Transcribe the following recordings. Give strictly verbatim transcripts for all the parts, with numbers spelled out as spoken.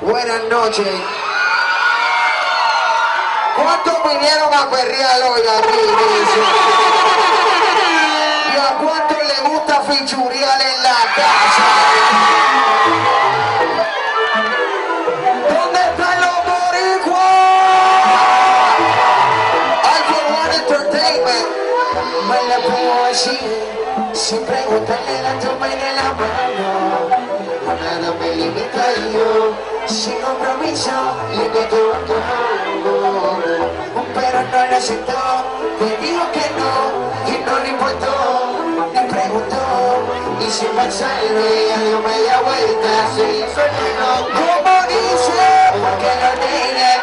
Buenas noches. ¿Cuántos vinieron a perrear hoy aquí? ¿Y a cuántos le gusta fichurear en la casa? ¿Dónde están los boricuas? Alpha One Entertainment. Me la puedo decir sin preguntarle la toma en la mano. Nada me limita yo, sin compromiso, le meto a todo. Pero no lo aceptó, me dijo que no, y no le importó, ni preguntó. Y sin pensarle, ella dio media vuelta, se hizo el reloj. Como dice, porque lo negué.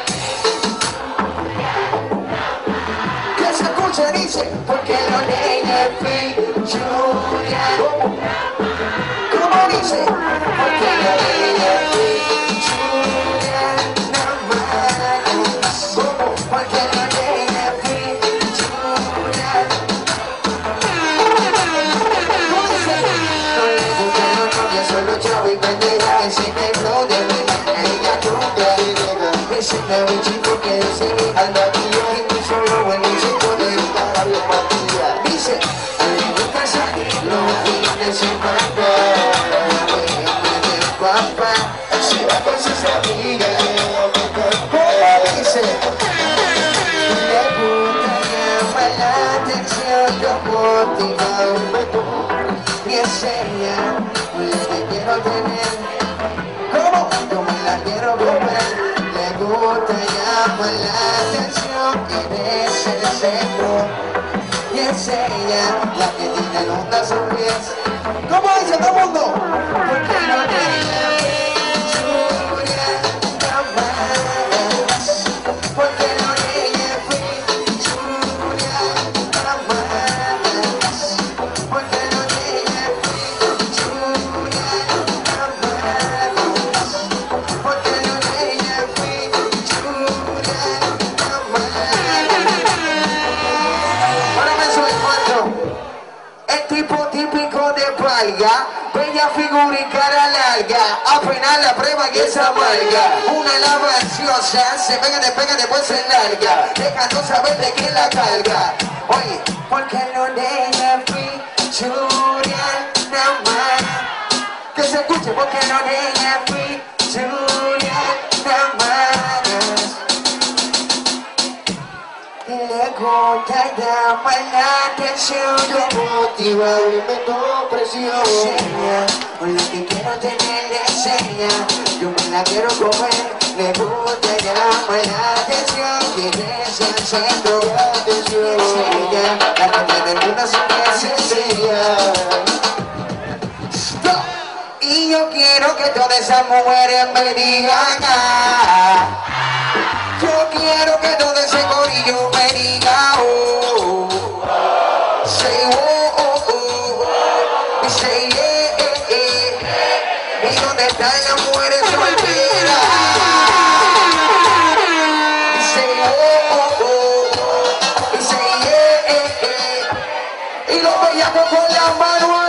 Que se escucha, dice, porque lo negué, fichuria. Como dice, porque lo negué, fichuria, nada más. Como, porque lo negué, fichuria. ¿Cómo dice? No le gustan los novios, solo chavo y pendeja. Ese negro de verdad, ella nunca le deja. Ese nuevo chico que dice al maquillaje, y no solo bueno y chico de estar bien maquillada. Dice, a mí me gusta salir los fines de semana. Papá, se va con sus amigas. ¿Cómo dice? Le gusta llamar la atención, yo motivado. Y es ella la que quiero tener. ¿Cómo? Yo me la quiero comer. Le gusta llamar la atención, eres el centro. Y es ella la que tiene onda a sus pies. ¿Cómo dice todo el mundo? Porque no tiene fichuria jamás. Porque no tiene fichuria jamás. Porque no tiene fichuria jamás. Porque no tiene fichuria jamás. Ahora me soy cuatro. El tipo típico de palga, bella figura y cara larga, apenas la prueba y es amarga. Una lava ansiosa, se pega, te pega, después se larga, dejando saber de quién la carga. Oye, porque no deja fichuria nada más. Que se escuche, porque no deja fichuria nada más. Le gusta llamar la atención, yo motivado y meto presión. Seña, con la que quiero tener le enseña, yo me la quiero comer. Le gusta llamar la atención, que es el centro de atención. Es ella, la que tiene una sonrisa sencilla. Stop. Y yo quiero que todas esas mujeres me digan ah. Yo quiero que todo ese corillo me diga oh, say oh, oh, oh, y say yeah, eh, eh. ¿Y dónde están las mujeres solteras? Y say oh, oh, oh, y say yeah, eh, eh. Y los bellacos con las manos